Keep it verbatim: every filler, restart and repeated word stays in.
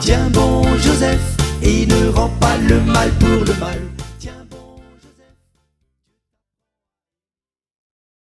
Tiens bon Joseph, et ne rends pas le mal pour le mal.